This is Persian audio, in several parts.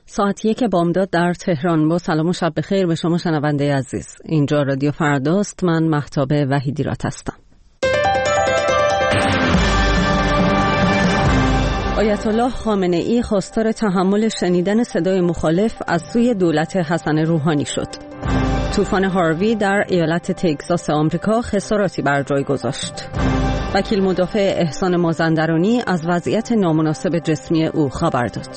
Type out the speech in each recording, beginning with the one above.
ساعت 1 بامداد در تهران. با سلام و شب بخیر به شما شنونده عزیز. اینجا رادیو فرداست. من مهتاب وحیدیرات هستم. آیت الله خامنه ای خواستار تحمل شنیدن صدای مخالف از سوی دولت حسن روحانی شد. طوفان هاروی در ایالت تگزاس آمریکا خساراتی بر جای گذاشت. وکیل مدافع احسان مازندرانی از وضعیت نامناسب جسمی او خبر داد.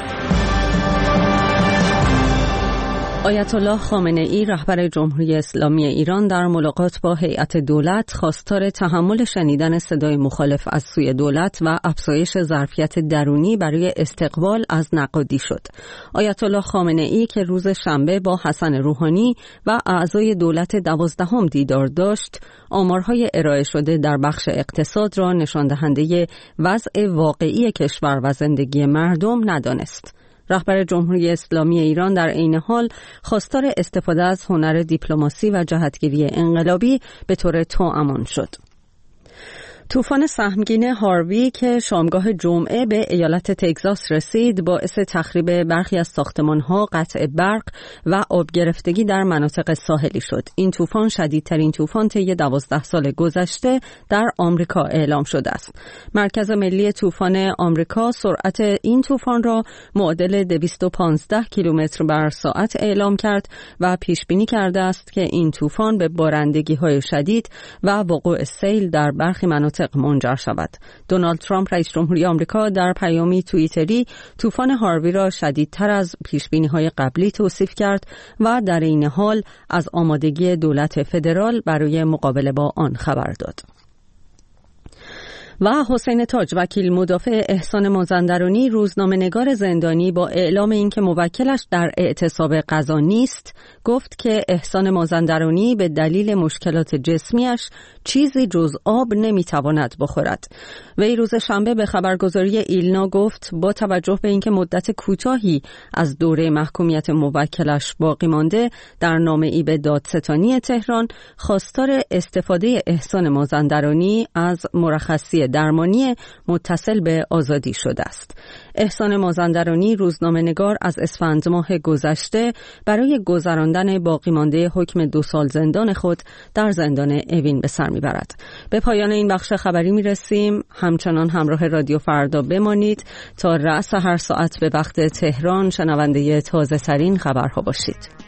آیت الله خامنه ای رهبر جمهوری اسلامی ایران در ملاقات با هیئت دولت خواستار تحمل شنیدن صدای مخالف از سوی دولت و افزایش ظرفیت درونی برای استقبال از نقادی شد. آیت الله خامنه ای که روز شنبه با حسن روحانی و اعضای دولت 12 دیدار داشت، آمارهای ارائه شده در بخش اقتصاد را نشان دهنده وضع واقعی کشور و زندگی مردم ندانست. رهبر جمهوری اسلامی ایران در عین حال خواستار استفاده از هنر دیپلماسی و جهتگیری انقلابی به طور توامان شد. طوفان سهمگین هاروی که شامگاه جمعه به ایالت تگزاس رسید باعث تخریب برخی از ساختمان‌ها، قطع برق و آب گرفتگی در مناطق ساحلی شد. این طوفان شدیدترین طوفان طی 12 سال گذشته در آمریکا اعلام شده است. مرکز ملی طوفان آمریکا سرعت این طوفان را معادل 215 کیلومتر بر ساعت اعلام کرد و پیش بینی کرده است که این طوفان به بارندگی‌های شدید و وقوع سیل در برخی مناطق منجر شود. دونالد ترامپ رئیس جمهوری آمریکا در پیامی توییتری طوفان هاروی را شدیدتر از پیشبینی‌های قبلی توصیف کرد و در این حال از آمادگی دولت فدرال برای مقابله با آن خبر داد. و حسین تاج وکیل مدافع احسان مازندرانی روزنامه‌نگار زندانی با اعلام اینکه موکلش در اعتصاب قضا نیست گفت که احسان مازندرانی به دلیل مشکلات جسمیش چیزی جز آب نمیتواند بخورد. وی روز شنبه به خبرگزاری ایلنا گفت با توجه به اینکه مدت کوتاهی از دوره محکومیت موکلش باقی مانده در نامه‌ای به دادستانی تهران خواستار استفاده احسان مازندرانی از مرخصی درمانی متصل به آزادی شده است. احسان مازندرانی روزنامه‌نگار از اسفند ماه گذشته برای گذراندن باقی مانده حکم 2 سال زندان خود در زندان اوین به سر میبرد. به پایان این بخش خبری میرسیم. همچنان همراه رادیو فردا بمانید تا رأس هر ساعت به وقت تهران شنونده تازه ترین خبرها باشید.